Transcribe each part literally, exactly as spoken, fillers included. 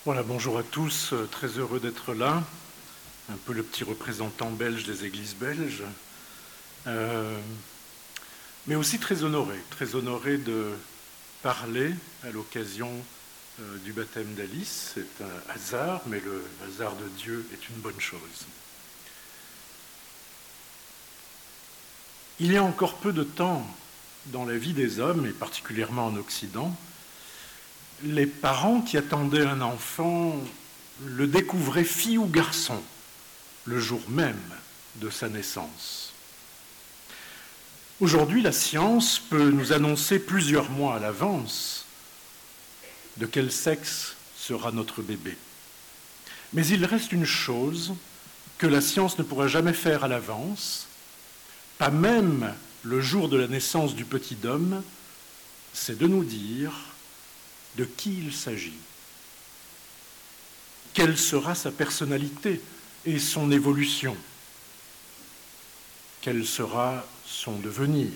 Voilà, bonjour à tous, euh, très heureux d'être là, un peu le petit représentant belge des églises belges, euh, mais aussi très honoré, très honoré de parler à l'occasion euh, du baptême d'Alice. C'est un hasard, mais le hasard de Dieu est une bonne chose. Il y a encore peu de temps dans la vie des hommes, et particulièrement en Occident, les parents qui attendaient un enfant le découvraient fille ou garçon le jour même de sa naissance. Aujourd'hui, la science peut nous annoncer plusieurs mois à l'avance de quel sexe sera notre bébé. Mais il reste une chose que la science ne pourra jamais faire à l'avance, pas même le jour de la naissance du petit homme, c'est de nous dire de qui il s'agit, quelle sera sa personnalité et son évolution, quel sera son devenir.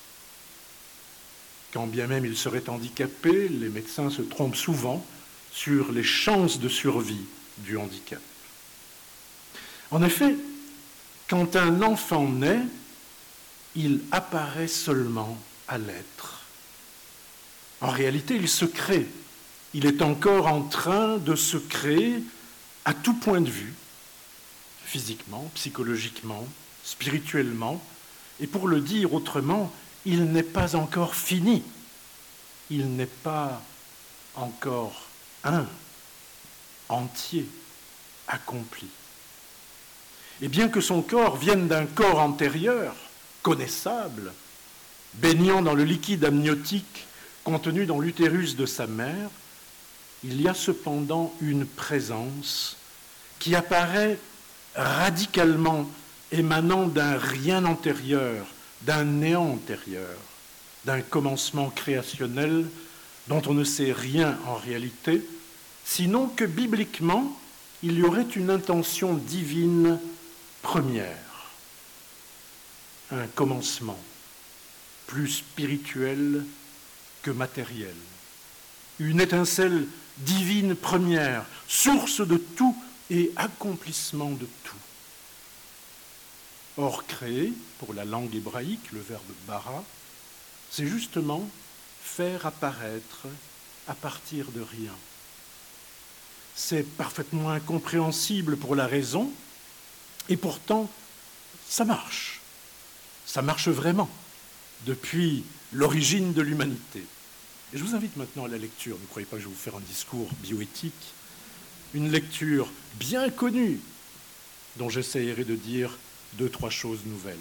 Quand bien même il serait handicapé, les médecins se trompent souvent sur les chances de survie du handicap. En effet, quand un enfant naît, il apparaît seulement à l'être. En réalité, il se crée. Il est encore en train de se créer à tout point de vue, physiquement, psychologiquement, spirituellement. Et pour le dire autrement, il n'est pas encore fini. Il n'est pas encore un, entier, accompli. Et bien que son corps vienne d'un corps antérieur, connaissable, baignant dans le liquide amniotique contenu dans l'utérus de sa mère, il y a cependant une présence qui apparaît radicalement émanant d'un rien antérieur, d'un néant antérieur, d'un commencement créationnel dont on ne sait rien en réalité, sinon que bibliquement, il y aurait une intention divine première, un commencement plus spirituel que matériel, une étincelle divine première, source de tout et accomplissement de tout. Or, créer, pour la langue hébraïque, le verbe bara, c'est justement faire apparaître à partir de rien. C'est parfaitement incompréhensible pour la raison, et pourtant, ça marche. Ça marche vraiment, depuis l'origine de l'humanité. Et je vous invite maintenant à la lecture. Ne croyez pas que je vais vous faire un discours bioéthique. Une lecture bien connue, dont j'essayerai de dire deux, trois choses nouvelles.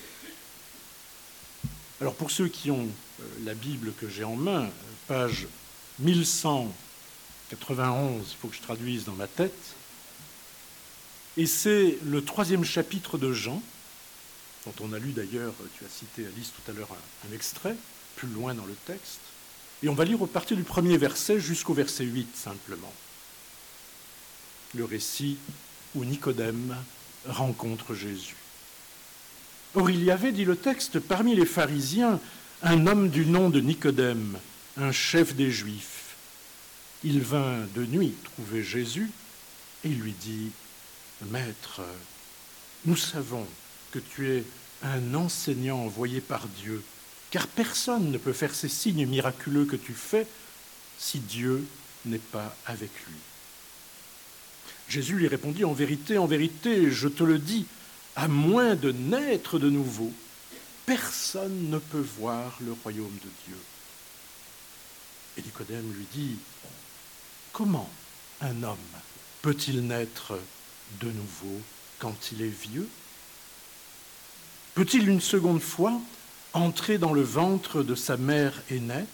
Alors pour ceux qui ont la Bible que j'ai en main, page mille cent quatre-vingt-onze, il faut que je traduise dans ma tête, et c'est le troisième chapitre de Jean, dont on a lu d'ailleurs, tu as cité Alice tout à l'heure un, un extrait, plus loin dans le texte, et on va lire au partir du premier verset jusqu'au verset huit simplement. Le récit où Nicodème rencontre Jésus. Or, il y avait, dit le texte, parmi les pharisiens, un homme du nom de Nicodème, un chef des Juifs. Il vint de nuit trouver Jésus et lui dit, « Maître, nous savons que tu es un enseignant envoyé par Dieu, car personne ne peut faire ces signes miraculeux que tu fais si Dieu n'est pas avec lui. » Jésus lui répondit, « En vérité, en vérité, je te le dis, à moins de naître de nouveau, personne ne peut voir le royaume de Dieu. » Et Nicodème lui dit, « Comment un homme peut-il naître de nouveau quand il est vieux? Peut-il une seconde fois entrer dans le ventre de sa mère et naître? »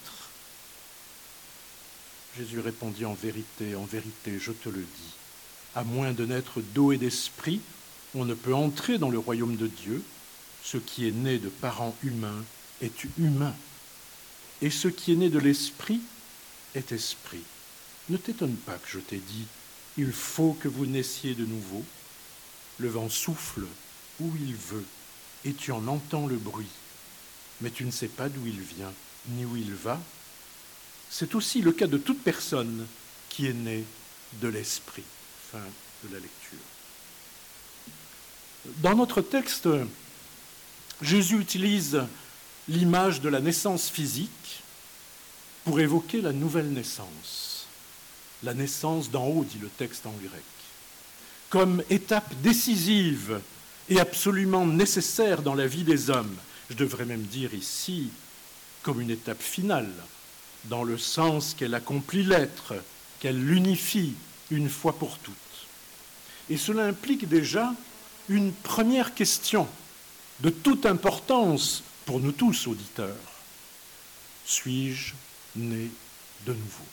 Jésus répondit, « En vérité, en vérité, je te le dis, à moins de naître d'eau et d'esprit, on ne peut entrer dans le royaume de Dieu. Ce qui est né de parents humains est humain, et ce qui est né de l'esprit est esprit. Ne t'étonne pas que je t'ai dit, il faut que vous naissiez de nouveau. Le vent souffle où il veut, et tu en entends le bruit, mais tu ne sais pas d'où il vient, ni où il va. C'est aussi le cas de toute personne qui est née de l'esprit. Fin de la lecture. Dans notre texte, Jésus utilise l'image de la naissance physique pour évoquer la nouvelle naissance. La naissance d'en haut, dit le texte en grec, comme étape décisive et absolument nécessaire dans la vie des hommes. Je devrais même dire ici comme une étape finale, dans le sens qu'elle accomplit l'être, qu'elle l'unifie une fois pour toutes. Et cela implique déjà une première question de toute importance pour nous tous, auditeurs. Suis-je né de nouveau?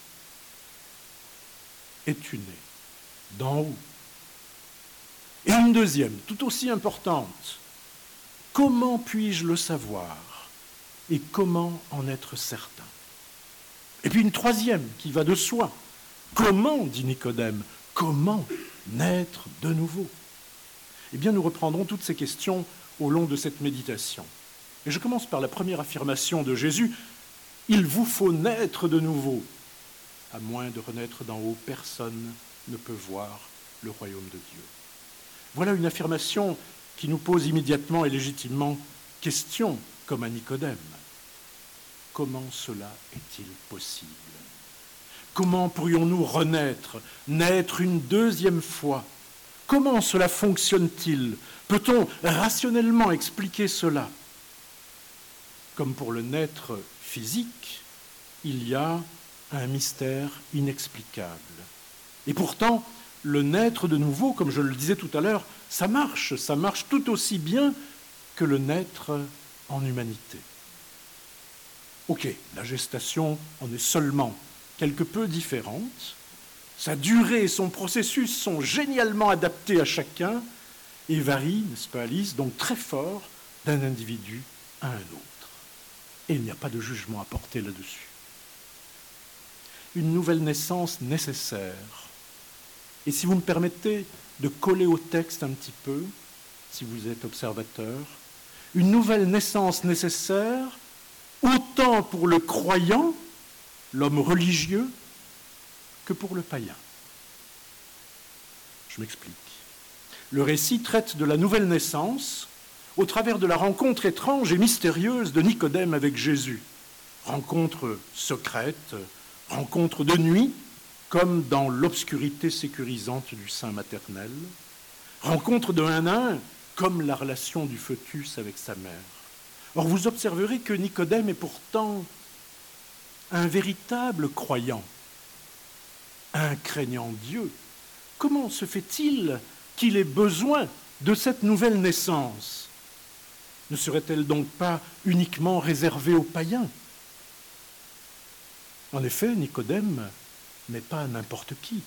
Es-tu né d'en haut? Et une deuxième, tout aussi importante, comment puis-je le savoir et comment en être certain? Et puis une troisième qui va de soi. Comment, dit Nicodème, comment naître de nouveau? Eh bien, nous reprendrons toutes ces questions au long de cette méditation. Et je commence par la première affirmation de Jésus. Il vous faut naître de nouveau. À moins de renaître d'en haut, personne ne peut voir le royaume de Dieu. Voilà une affirmation qui nous pose immédiatement et légitimement question, comme à Nicodème. Comment cela est-il possible? Comment pourrions-nous renaître, naître une deuxième fois? Comment cela fonctionne-t-il? Peut-on rationnellement expliquer cela? Comme pour le naître physique, il y a un mystère inexplicable. Et pourtant, le naître de nouveau, comme je le disais tout à l'heure, ça marche, ça marche tout aussi bien que le naître en humanité. Ok, la gestation en est seulement quelque peu différente. Sa durée et son processus sont génialement adaptés à chacun et varient, n'est-ce pas Alice, donc très fort d'un individu à un autre. Et il n'y a pas de jugement à porter là-dessus. Une nouvelle naissance nécessaire. Et si vous me permettez de coller au texte un petit peu, si vous êtes observateur, une nouvelle naissance nécessaire autant pour le croyant, l'homme religieux, que pour le païen. Je m'explique. Le récit traite de la nouvelle naissance au travers de la rencontre étrange et mystérieuse de Nicodème avec Jésus. Rencontre secrète, rencontre de nuit, comme dans l'obscurité sécurisante du sein maternel. Rencontre de un à un, comme la relation du fœtus avec sa mère. Or, vous observerez que Nicodème est pourtant un véritable croyant, un craignant Dieu. Comment se fait-il qu'il ait besoin de cette nouvelle naissance? Ne serait-elle donc pas uniquement réservée aux païens? En effet, Nicodème n'est pas n'importe qui.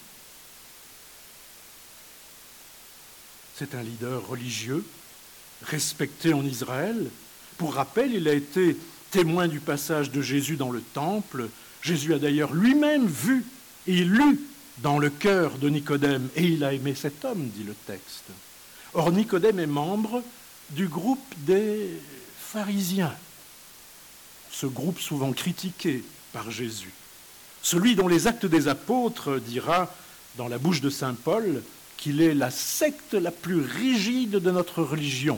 C'est un leader religieux, respecté en Israël. Pour rappel, il a été témoin du passage de Jésus dans le temple. Jésus a d'ailleurs lui-même vu et lu dans le cœur de Nicodème, et il a aimé cet homme, dit le texte. Or, Nicodème est membre du groupe des pharisiens, ce groupe souvent critiqué par Jésus, celui dont les Actes des Apôtres dira, dans la bouche de saint Paul, qu'il est la secte la plus rigide de notre religion.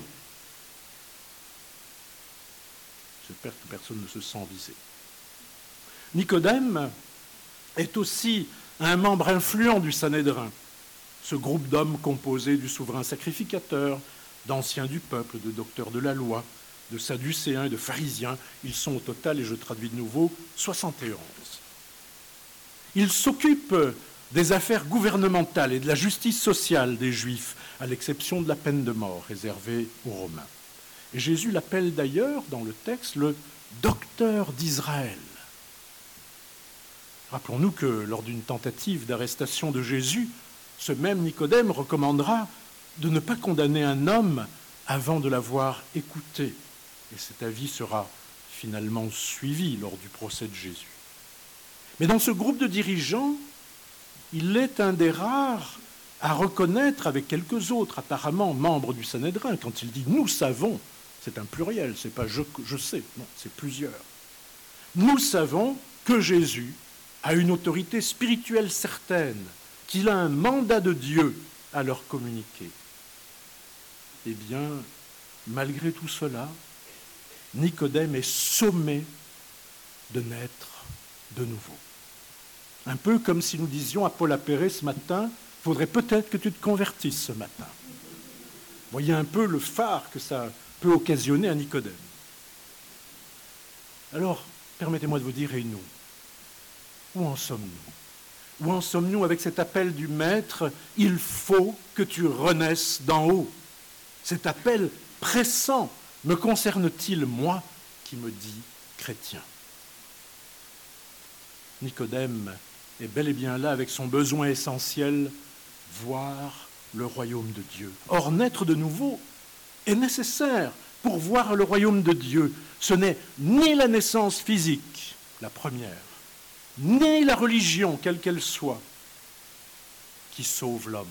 J'espère que personne ne se sent visé. Nicodème est aussi un membre influent du Sanhédrin, ce groupe d'hommes composé du souverain sacrificateur, d'anciens du peuple, de docteurs de la loi, de sadducéens et de pharisiens. Ils sont au total, et je traduis de nouveau, soixante et onze. Ils s'occupent des affaires gouvernementales et de la justice sociale des Juifs, à l'exception de la peine de mort réservée aux Romains. Et Jésus l'appelle d'ailleurs, dans le texte, le docteur d'Israël. Rappelons-nous que lors d'une tentative d'arrestation de Jésus, ce même Nicodème recommandera de ne pas condamner un homme avant de l'avoir écouté. Et cet avis sera finalement suivi lors du procès de Jésus. Mais dans ce groupe de dirigeants, il est un des rares à reconnaître, avec quelques autres apparemment membres du Sanhédrin, quand il dit « nous savons », c'est un pluriel, c'est pas je, « je sais », non, c'est plusieurs. Nous savons que Jésus a une autorité spirituelle certaine qu'il a un mandat de Dieu à leur communiquer. Eh bien, malgré tout cela, Nicodème est sommé de naître de nouveau. Un peu comme si nous disions à Paul Appéré ce matin, il faudrait peut-être que tu te convertisses ce matin. Voyez un peu le phare que ça peut occasionner à Nicodème. Alors, permettez-moi de vous dire, et nous, où en sommes-nous ? Où en sommes-nous avec cet appel du Maître, il faut que tu renaisses d'en haut. Cet appel pressant, me concerne-t-il, moi, qui me dis chrétien ? Nicodème est bel et bien là avec son besoin essentiel, voir le royaume de Dieu. Or, naître de nouveau est nécessaire pour voir le royaume de Dieu. Ce n'est ni la naissance physique, la première, ni la religion, quelle qu'elle soit, qui sauve l'homme.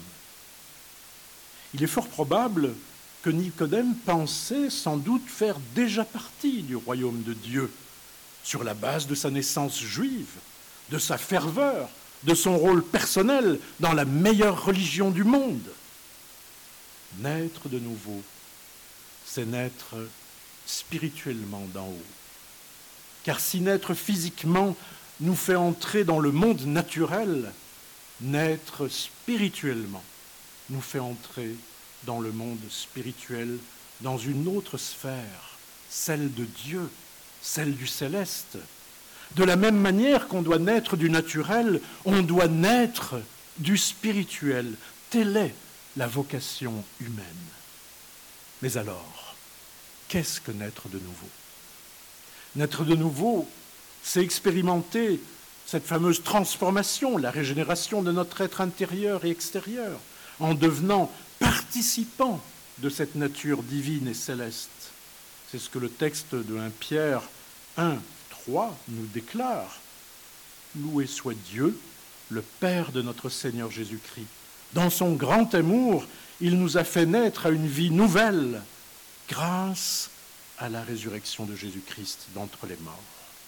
Il est fort probable que Nicodème pensait sans doute faire déjà partie du royaume de Dieu, sur la base de sa naissance juive, de sa ferveur, de son rôle personnel dans la meilleure religion du monde. Naître de nouveau, c'est naître spirituellement d'en haut. Car si naître physiquement nous fait entrer dans le monde naturel, naître spirituellement nous fait entrer dans le monde spirituel, dans une autre sphère, celle de Dieu, celle du céleste. De la même manière qu'on doit naître du naturel, on doit naître du spirituel. Telle est la vocation humaine. Mais alors, qu'est-ce que naître de nouveau ? Naître de nouveau, c'est expérimenter cette fameuse transformation, la régénération de notre être intérieur et extérieur, en devenant participant de cette nature divine et céleste. C'est ce que le texte de premier Pierre un, trois nous déclare. Loué soit Dieu, le Père de notre Seigneur Jésus-Christ. Dans son grand amour, il nous a fait naître à une vie nouvelle grâce à la résurrection de Jésus-Christ d'entre les morts.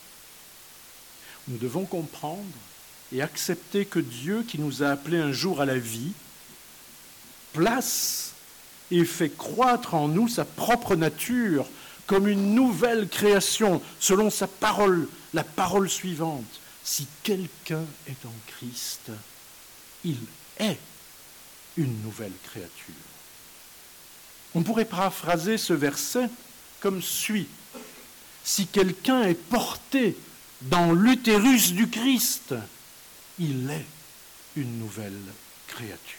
Nous devons comprendre et accepter que Dieu, qui nous a appelés un jour à la vie, place et fait croître en nous sa propre nature comme une nouvelle création, selon sa parole, la parole suivante. Si quelqu'un est en Christ, il est une nouvelle créature. On pourrait paraphraser ce verset comme suit. Si quelqu'un est porté dans l'utérus du Christ, il est une nouvelle créature.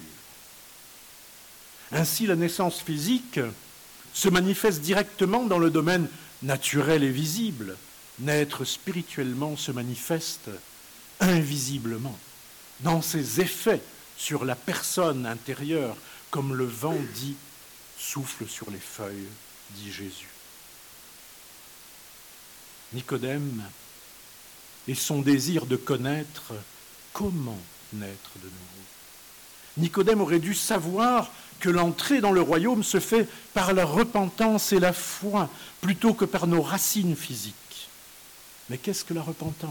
Ainsi, la naissance physique se manifeste directement dans le domaine naturel et visible. Naître spirituellement se manifeste invisiblement, dans ses effets sur la personne intérieure, comme le vent dit « souffle sur les feuilles », dit Jésus. Nicodème et son désir de connaître comment naître de nouveau. Nicodème aurait dû savoir que l'entrée dans le royaume se fait par la repentance et la foi, plutôt que par nos racines physiques. Mais qu'est-ce que la repentance ?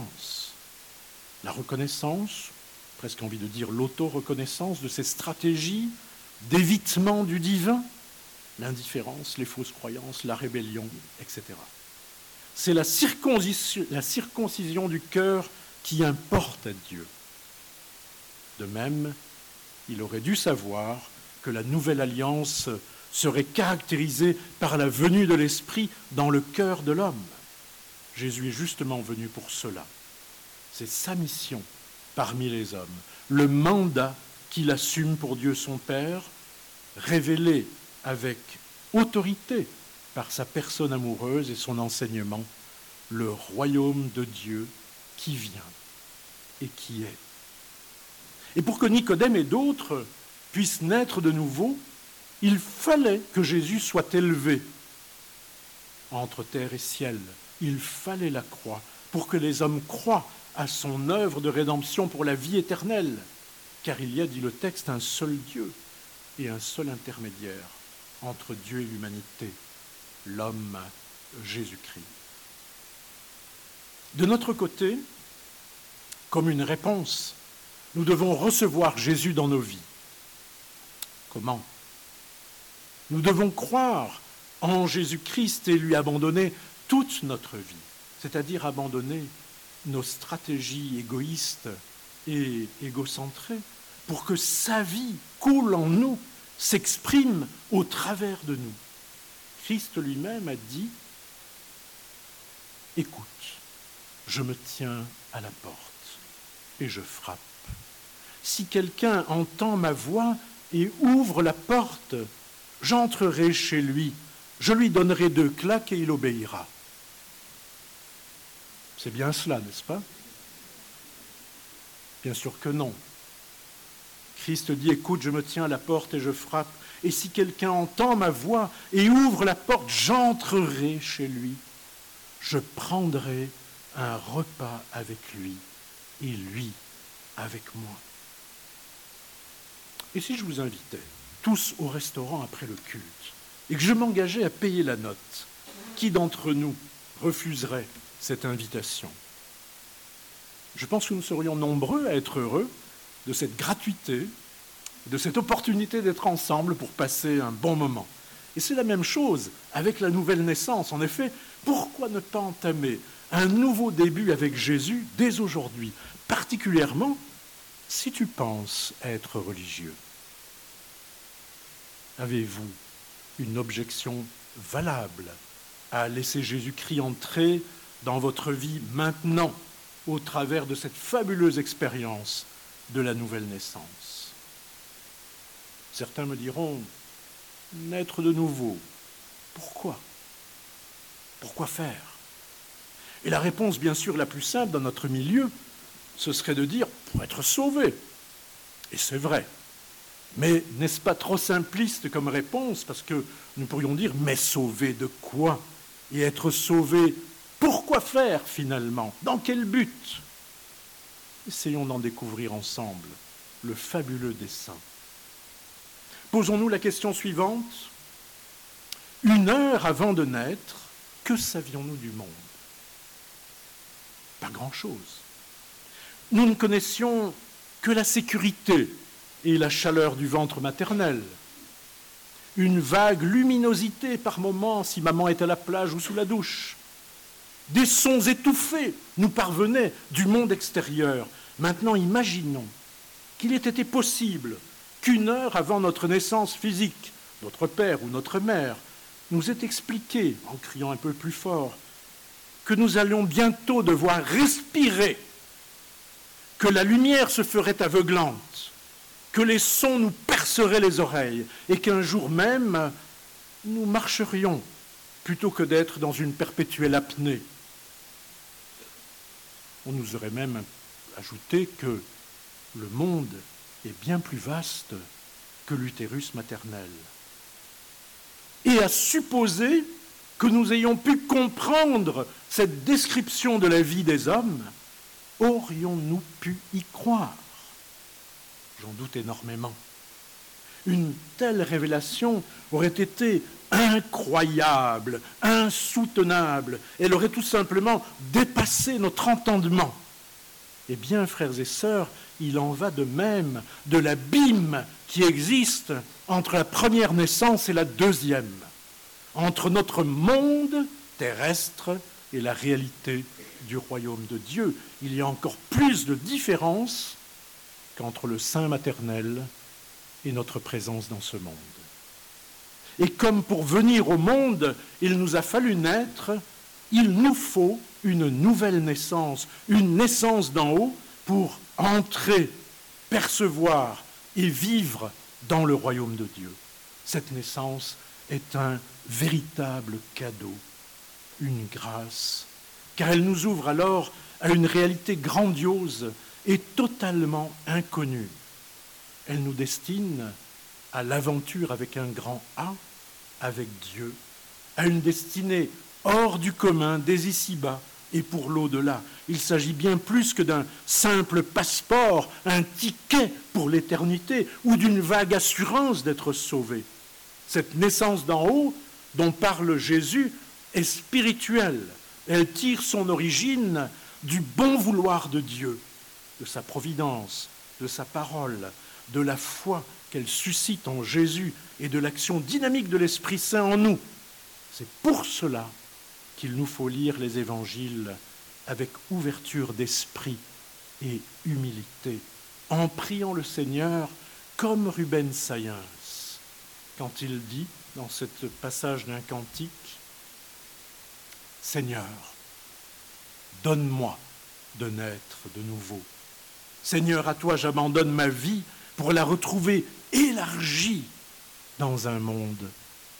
La reconnaissance, presque envie de dire l'auto-reconnaissance de ces stratégies d'évitement du divin, l'indifférence, les fausses croyances, la rébellion, et cetera. C'est la circoncision, la circoncision du cœur qui importe à Dieu. De même, il aurait dû savoir que la nouvelle alliance serait caractérisée par la venue de l'Esprit dans le cœur de l'homme. Jésus est justement venu pour cela. C'est sa mission parmi les hommes, le mandat qu'il assume pour Dieu son Père, révélé avec autorité par sa personne amoureuse et son enseignement, le royaume de Dieu qui vient et qui est. Et pour que Nicodème et d'autres puissent naître de nouveau, il fallait que Jésus soit élevé entre terre et ciel. Il fallait la croix pour que les hommes croient à son œuvre de rédemption pour la vie éternelle. Car il y a, dit le texte, un seul Dieu et un seul intermédiaire entre Dieu et l'humanité, l'homme Jésus-Christ. De notre côté, comme une réponse, nous devons recevoir Jésus dans nos vies. Comment ? Nous devons croire en Jésus-Christ et lui abandonner toute notre vie, c'est-à-dire abandonner nos stratégies égoïstes et égocentrées pour que sa vie coule en nous, s'exprime au travers de nous. Christ lui-même a dit « Écoute, je me tiens à la porte et je frappe. Si quelqu'un entend ma voix et ouvre la porte, j'entrerai chez lui, je lui donnerai deux claques et il obéira. » C'est bien cela, n'est-ce pas ? Bien sûr que non. Christ dit, écoute, je me tiens à la porte et je frappe, et si quelqu'un entend ma voix et ouvre la porte, j'entrerai chez lui, je prendrai un repas avec lui et lui avec moi. Et si je vous invitais tous au restaurant après le culte et que je m'engageais à payer la note, qui d'entre nous refuserait cette invitation ? Je pense que nous serions nombreux à être heureux de cette gratuité, de cette opportunité d'être ensemble pour passer un bon moment. Et c'est la même chose avec la nouvelle naissance. En effet, pourquoi ne pas entamer un nouveau début avec Jésus dès aujourd'hui, particulièrement si tu penses être religieux ? Avez-vous une objection valable à laisser Jésus-Christ entrer dans votre vie maintenant, au travers de cette fabuleuse expérience de la nouvelle naissance ? Certains me diront, naître de nouveau, pourquoi ? Pourquoi faire ? Et la réponse, bien sûr, la plus simple dans notre milieu, ce serait de dire, pour être sauvé. Et c'est vrai. Mais n'est-ce pas trop simpliste comme réponse ? Parce que nous pourrions dire, mais sauvé de quoi ? Et être sauvé, pourquoi faire finalement ? Dans quel but ? Essayons d'en découvrir ensemble le fabuleux dessein. Posons-nous la question suivante. Une heure avant de naître, que savions-nous du monde ? Pas grand-chose. Nous ne connaissions que la sécurité et la chaleur du ventre maternel. Une vague luminosité par moments si maman est à la plage ou sous la douche. Des sons étouffés nous parvenaient du monde extérieur. Maintenant, imaginons qu'il ait été possible qu'une heure avant notre naissance physique, notre père ou notre mère nous ait expliqué, en criant un peu plus fort, que nous allions bientôt devoir respirer, que la lumière se ferait aveuglante, que les sons nous perceraient les oreilles et qu'un jour même, nous marcherions plutôt que d'être dans une perpétuelle apnée. On nous aurait même ajouté que le monde est bien plus vaste que l'utérus maternel. Et à supposer que nous ayons pu comprendre cette description de la vie des hommes, aurions-nous pu y croire ? J'en doute énormément. Une telle révélation aurait été incroyable, insoutenable. Elle aurait tout simplement dépassé notre entendement. Eh bien, frères et sœurs, il en va de même de l'abîme qui existe entre la première naissance et la deuxième, entre notre monde terrestre et la réalité du royaume de Dieu. Il y a encore plus de différence qu'entre le sein maternel et notre présence dans ce monde. Et comme pour venir au monde, il nous a fallu naître, il nous faut une nouvelle naissance, une naissance d'en haut pour entrer, percevoir et vivre dans le royaume de Dieu. Cette naissance est un véritable cadeau, une grâce, car elle nous ouvre alors à une réalité grandiose et totalement inconnue. Elle nous destine à l'aventure avec un grand A, avec Dieu, à une destinée hors du commun, des ici-bas et pour l'au-delà. Il s'agit bien plus que d'un simple passeport, un ticket pour l'éternité ou d'une vague assurance d'être sauvé. Cette naissance d'en haut dont parle Jésus est spirituelle. Elle tire son origine du bon vouloir de Dieu, de sa providence, de sa parole, de la foi qu'elle suscite en Jésus et de l'action dynamique de l'Esprit Saint en nous. C'est pour cela qu'il nous faut lire les évangiles avec ouverture d'esprit et humilité, en priant le Seigneur comme Ruben Sayens, quand il dit dans ce passage d'un cantique, « Seigneur, donne-moi de naître de nouveau. Seigneur, à toi j'abandonne ma vie pour la retrouver élargie dans un monde nouveau. »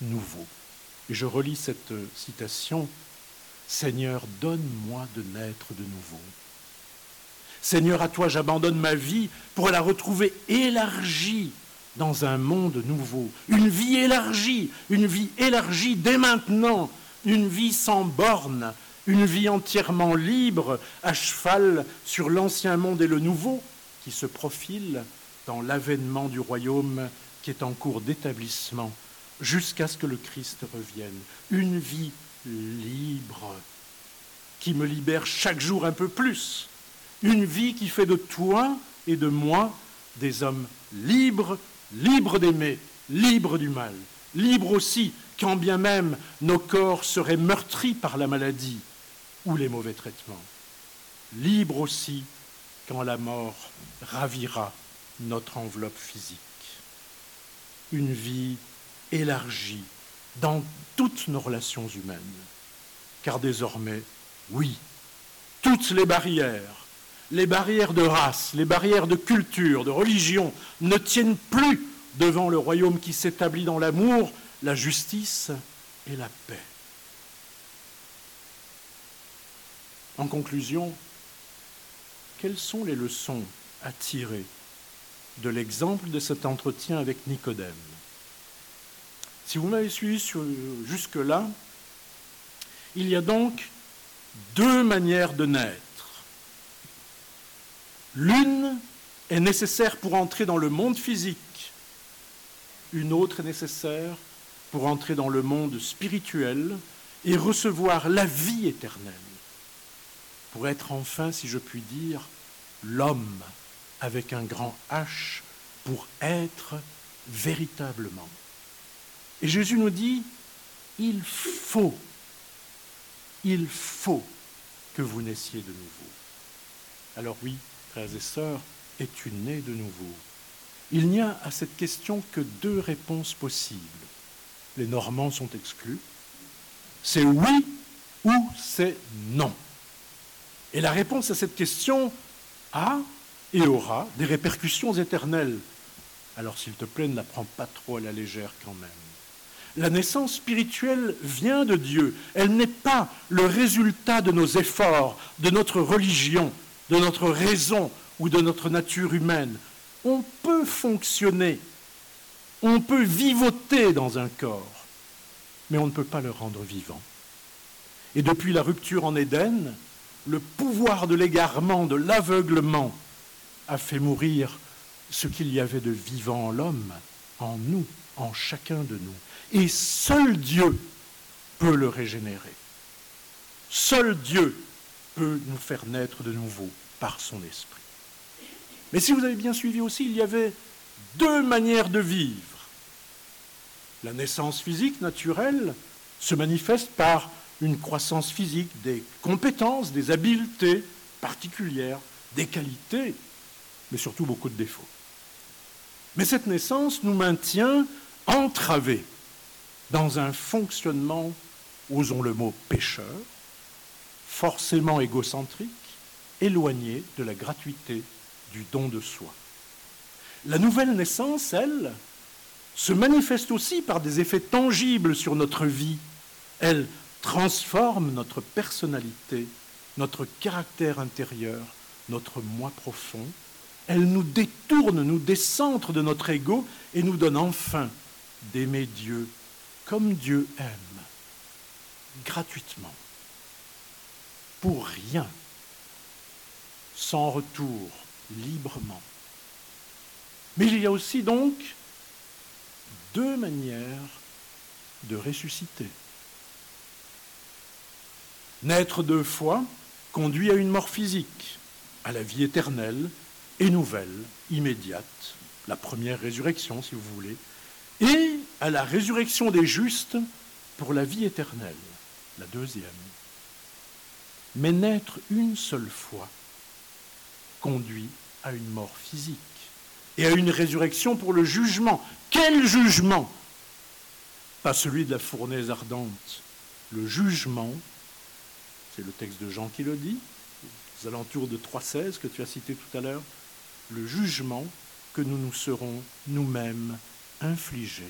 Et je relis cette citation, « Seigneur, donne-moi de naître de nouveau. Seigneur, à toi j'abandonne ma vie pour la retrouver élargie dans un monde nouveau. Une vie élargie, une vie élargie dès maintenant, une vie sans bornes, une vie entièrement libre, à cheval sur l'ancien monde et le nouveau, qui se profile dans l'avènement du royaume qui est en cours d'établissement, jusqu'à ce que le Christ revienne. Une vie libre, qui me libère chaque jour un peu plus. Une vie qui fait de toi et de moi des hommes libres, libres d'aimer, libres du mal, libres aussi, quand bien même nos corps seraient meurtris par la maladie ou les mauvais traitements. Libres aussi quand la mort ravira notre enveloppe physique. Une vie élargie dans toutes nos relations humaines. Car désormais, oui, toutes les barrières, les barrières de race, les barrières de culture, de religion, ne tiennent plus devant le royaume qui s'établit dans l'amour, la justice et la paix. En conclusion, quelles sont les leçons à tirer de l'exemple de cet entretien avec Nicodème? Si vous m'avez suivi jusque-là, il y a donc deux manières de naître. L'une est nécessaire pour entrer dans le monde physique, une autre est nécessaire pour entrer dans le monde spirituel et recevoir la vie éternelle, pour être enfin, si je puis dire, l'homme avec un grand H, pour être véritablement. Et Jésus nous dit, il faut, il faut que vous naissiez de nouveau. Alors oui, frères et sœurs, es-tu né de nouveau? Il n'y a à cette question que deux réponses possibles. Les Normands sont exclus. C'est oui ou c'est non. Et la réponse à cette question a et aura des répercussions éternelles. Alors s'il te plaît, ne la prends pas trop à la légère quand même. La naissance spirituelle vient de Dieu. Elle n'est pas le résultat de nos efforts, de notre religion, de notre raison ou de notre nature humaine. On peut fonctionner, on peut vivoter dans un corps, mais on ne peut pas le rendre vivant. Et depuis la rupture en Éden, le pouvoir de l'égarement, de l'aveuglement, a fait mourir ce qu'il y avait de vivant en l'homme, en nous, en chacun de nous. Et seul Dieu peut le régénérer. Seul Dieu peut nous faire naître de nouveau par son esprit. Mais si vous avez bien suivi aussi, il y avait deux manières de vivre. La naissance physique naturelle se manifeste par une croissance physique, des compétences, des habiletés particulières, des qualités, mais surtout beaucoup de défauts. Mais cette naissance nous maintient entravés dans un fonctionnement, osons le mot, pécheur, forcément égocentrique, éloigné de la gratuité du don de soi. La nouvelle naissance, elle, se manifeste aussi par des effets tangibles sur notre vie. Elle transforme notre personnalité, notre caractère intérieur, notre moi profond. Elle nous détourne, nous décentre de notre ego et nous donne enfin d'aimer Dieu comme Dieu aime, gratuitement, pour rien, sans retour, librement. Mais il y a aussi donc deux manières de ressusciter. Naître deux fois conduit à une mort physique, à la vie éternelle, et nouvelle, immédiate, la première résurrection, si vous voulez, et à la résurrection des justes pour la vie éternelle, la deuxième. Mais naître une seule fois conduit à une mort physique et à une résurrection pour le jugement. Quel jugement? Pas celui de la fournaise ardente. Le jugement, c'est le texte de Jean qui le dit, aux alentours de trois seize que tu as cité tout à l'heure, le jugement que nous nous serons nous-mêmes infligés.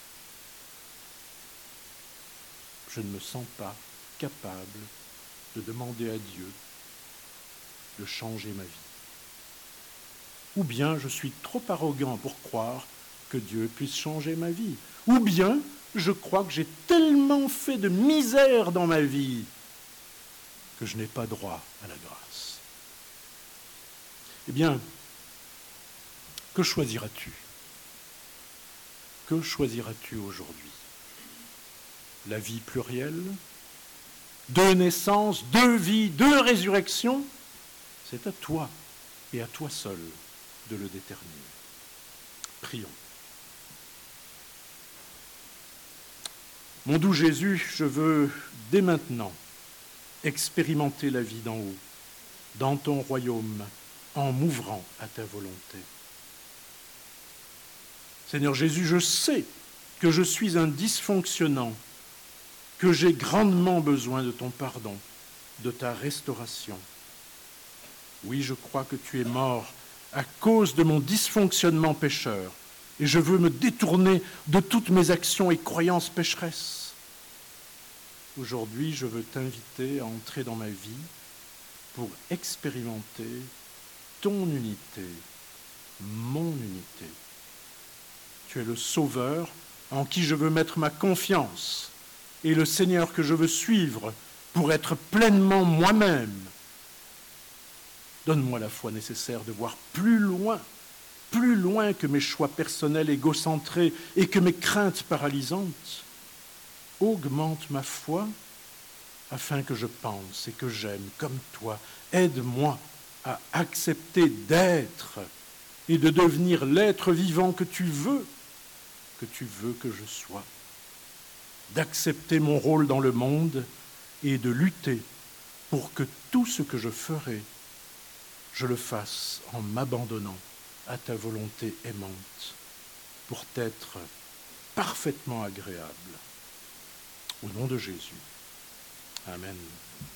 Je ne me sens pas capable de demander à Dieu de changer ma vie. Ou bien je suis trop arrogant pour croire que Dieu puisse changer ma vie. Ou bien je crois que j'ai tellement fait de misère dans ma vie que je n'ai pas droit à la grâce. Eh bien, que choisiras-tu? Que choisiras-tu aujourd'hui? La vie plurielle? Deux naissances, deux vies, deux résurrections? C'est à toi et à toi seul de le déterminer. Prions. Mon doux Jésus, je veux dès maintenant expérimenter la vie d'en haut, dans ton royaume, en m'ouvrant à ta volonté. Seigneur Jésus, je sais que je suis un dysfonctionnant, que j'ai grandement besoin de ton pardon, de ta restauration. Oui, je crois que tu es mort à cause de mon dysfonctionnement pécheur, et je veux me détourner de toutes mes actions et croyances pécheresses. Aujourd'hui, je veux t'inviter à entrer dans ma vie pour expérimenter ton unité, mon unité. Tu es le Sauveur en qui je veux mettre ma confiance et le Seigneur que je veux suivre pour être pleinement moi-même. Donne-moi la foi nécessaire de voir plus loin, plus loin que mes choix personnels égocentrés et que mes craintes paralysantes. Augmente ma foi afin que je pense et que j'aime comme toi. Aide-moi à accepter d'être et de devenir l'être vivant que tu veux, que tu veux que je sois. D'accepter mon rôle dans le monde et de lutter pour que tout ce que je ferai, je le fasse en m'abandonnant à ta volonté aimante pour t'être parfaitement agréable. Au nom de Jésus. Amen.